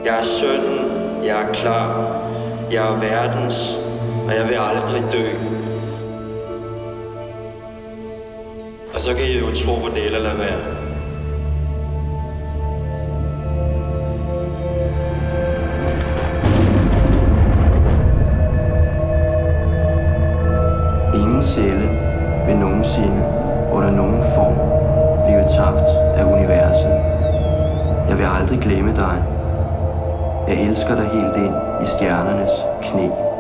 Jeg er sønnen, jeg er klar, jeg er verdens, og jeg vil aldrig dø. Og så kan I jo tro på det eller lade være. Ingen sjæle vil nogensinde under nogen form blive tabt af universet. Jeg vil aldrig glemme dig. Jeg elsker dig helt ind i stjernernes knæ.